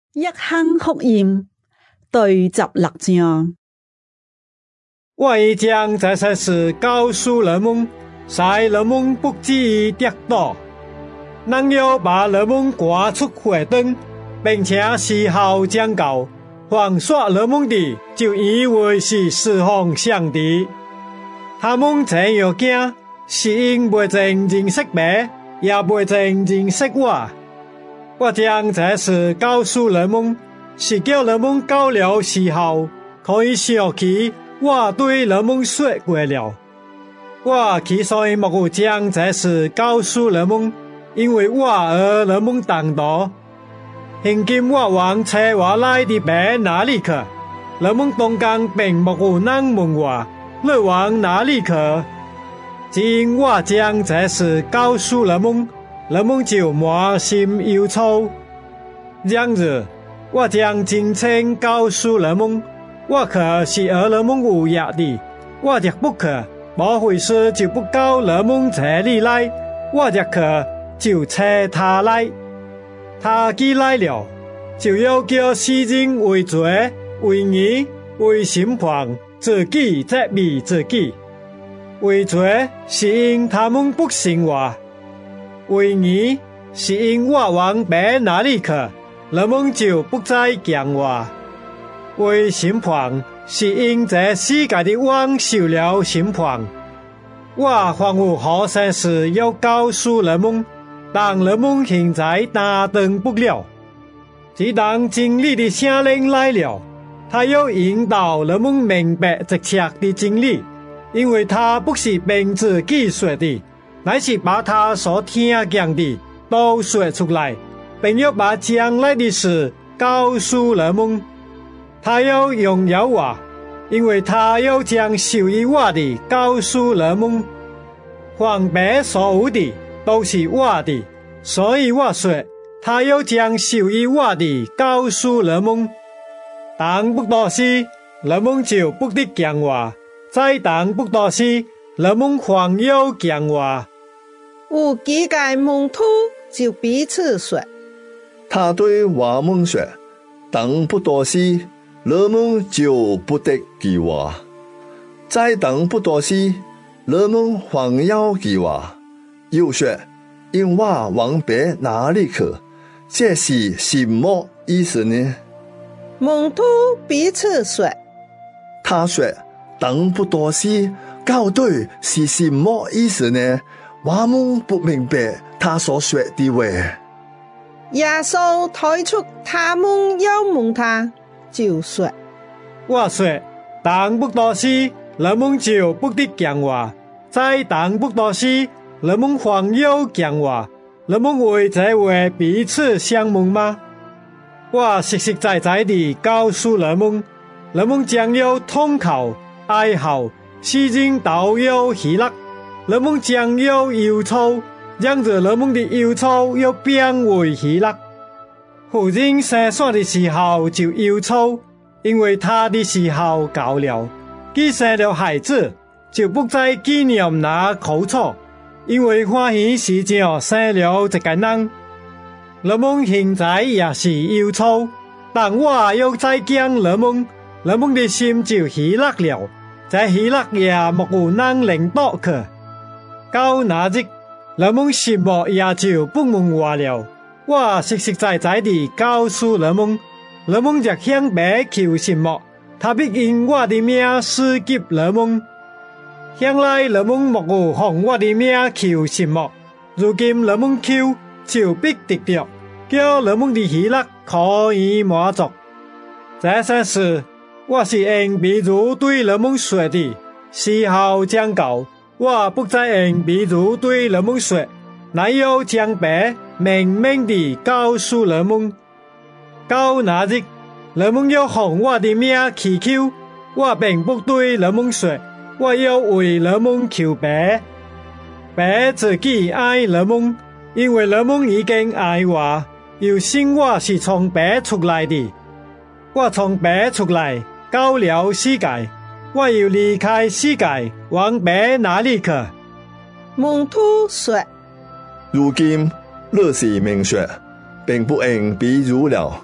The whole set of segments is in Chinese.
一坑福音第16章。 我已将这些事告诉人们，使人们不至于跌倒。人要把人们赶出会灯，并且事后将告，凡说人们的，就以为是侍奉上帝。他们这样惊，是因未曾认识白，也未曾认识我。我将这事告诉人们，是叫人们到了时候，可以想起我对人们说过了。我之所以没有将这事告诉人们，因为我和人们同道。现今我往找我来的白哪里去？人们当间并没有人问我，你往哪里去？只因我将这事告诉人们，人们就满心忧愁。然而，我将真情告诉人们，我去是和人们有约的。我若不去，某回事就不到人们这里来；我若去，就找他来。他既来了，就要叫世人为罪、为义、为审判，自己责备自己。为罪是因他们不信我。为义是因我往别哪里去，人们就不再讲我。为审判是因这世界的王受了审判。我凡有好些事要告诉人们，但人们现在打等不了。只当真理的圣灵来了，他要引导人们明白这切的真理，因为他不是凭自己说的，乃是把他所听见的都说出来，并要把将来的事告诉人们。他要荣耀我，因为他要将属于我的告诉人们。凡别所有的都是我的，所以我说，他要将属于我的告诉人们。当不多时，人们就不得讲话；再当不多时，人们还要讲话。 有几个门徒就彼此说：“ 他对我们说，等不多时，人们就不得记我；再等不多时，人们还要记我。又说，因我往别哪里去？这是什么意思呢？” 门徒彼此说：“ 他说，等不多时，到底是什么意思呢？我们不明白他所说的话。” 耶稣推出他们要问他，就说：“ 我说，等不多时，人们就不得讲话；再等不多时，人们还要讲话。人们为这话彼此相问吗？我实实在在地告诉人们，人们将要痛哭、哀嚎，世人都要喜乐。人们将要忧愁，然而人们的忧愁要变为喜乐。妇人生产的时候就忧愁，因为她的时候到了。既生了孩子，就不再纪念那苦楚，因为欢喜是像生了一个人。人们现在也是忧愁，但我要再讲人们的心就喜乐了。这喜乐也没有人领导去。到那日，人们什么也就不问我了。我实实在在地告诉人们若向别求什么，他必因我的名施给人们。向来人们没有向我的名求什么，如今人们求，就必得到，叫人们的喜乐可以满足。这些事，我是用比如对人们说的，事后将告，我不再用比如对人们说，乃要将白明明地告诉人们。到那日，人们要向我的名祈求，我并不对人们说，我要为人们求白。白自己爱人们，因为人们已经爱我，又信我是从白出来的。我从白出来，到了世界，我要离开世界，往白哪里去？ 门徒说：“ 如今你是明说，并不用比如了，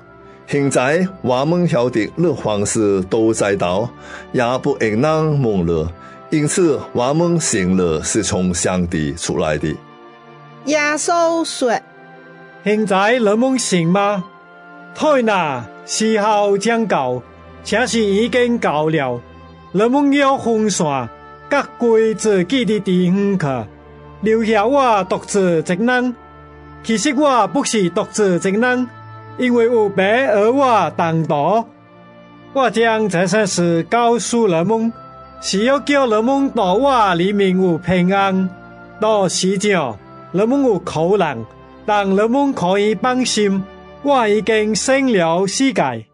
现在我们晓得律法是都在道，也不应当蒙了，因此我们信了是从上帝出来的。 耶稣说： 现在你们信吗？太那时候将到，且是已经到了。你们要分散，各归自己的地方去，留下我独自一人。其实我不是独自一人，因为有别而我同道。我将这些事告诉你们，是要叫你们到我里面有平安。到时上，你们有苦难，但你们可以放心，我已经胜了世界。